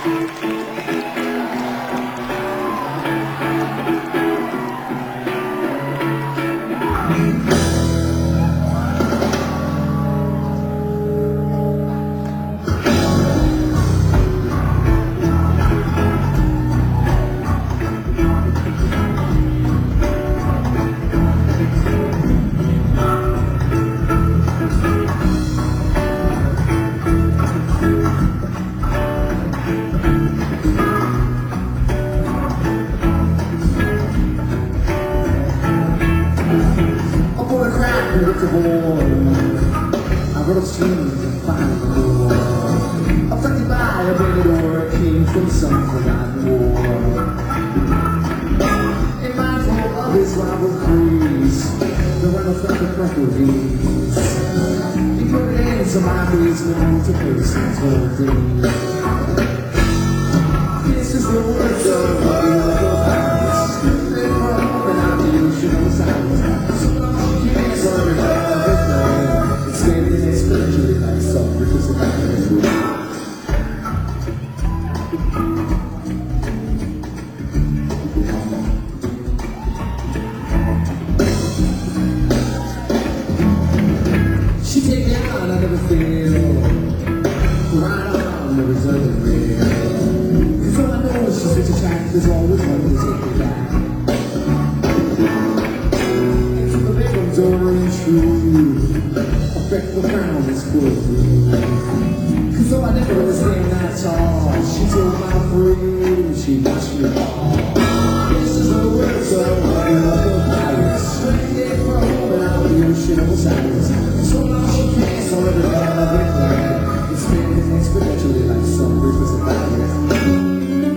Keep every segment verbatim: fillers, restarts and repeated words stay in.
I wrote a stream to find the door. Affected by a baby door, came from some forgotten war. And mindful of his rival creeds, the runner felt the refugees. He put it into my basement to face his whole day. This is the words of the other past. They from an unusual silence. So long you can't serve it up with no. It's standing especially like some rivers in my she take me out, I never feel right on the reserve rail. Cause all I know is she's such a track, there's always one to take me back. Into the living door and true, affect the ground is full of blue. Cause all I never understand that's all. She told my friend, she watched me fall. This is the words of the pirates. Stranded for home and out the ocean of silence. So long she can't sort of down of it land. It's spinning exponentially like some rivers of fire.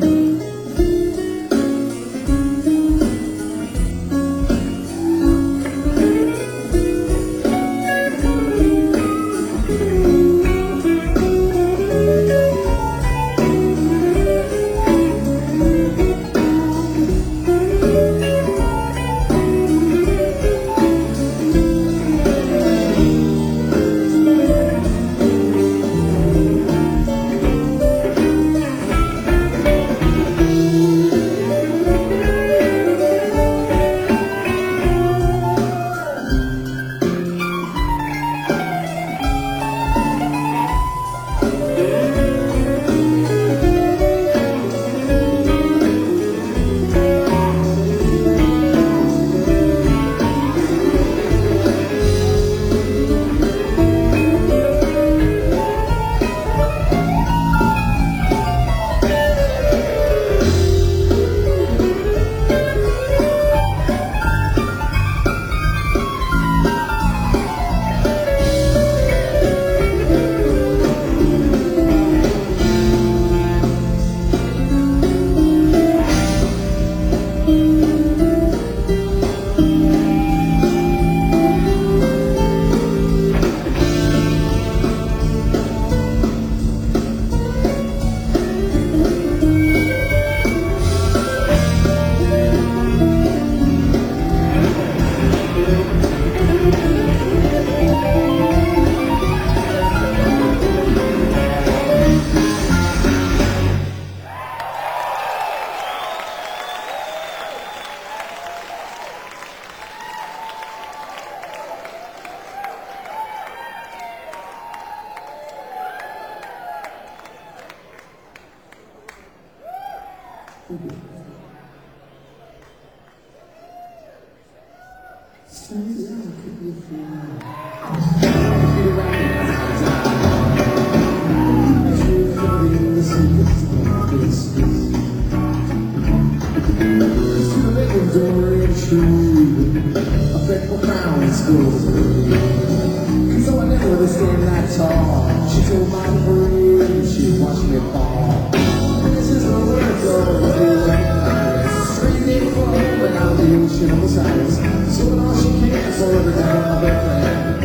So I never understand that all. She told my friend she watched me fall. This is the words of the pirates. Stranded for home and out the ocean of silence. So all she can for every down of the land.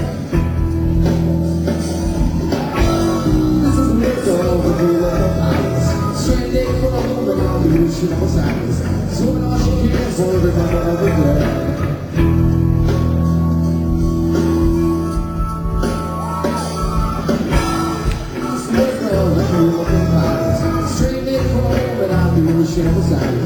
This is the words of the pirates. Stranded for home and out the ocean of silence. So all she can for every down of the land. Stranded never say.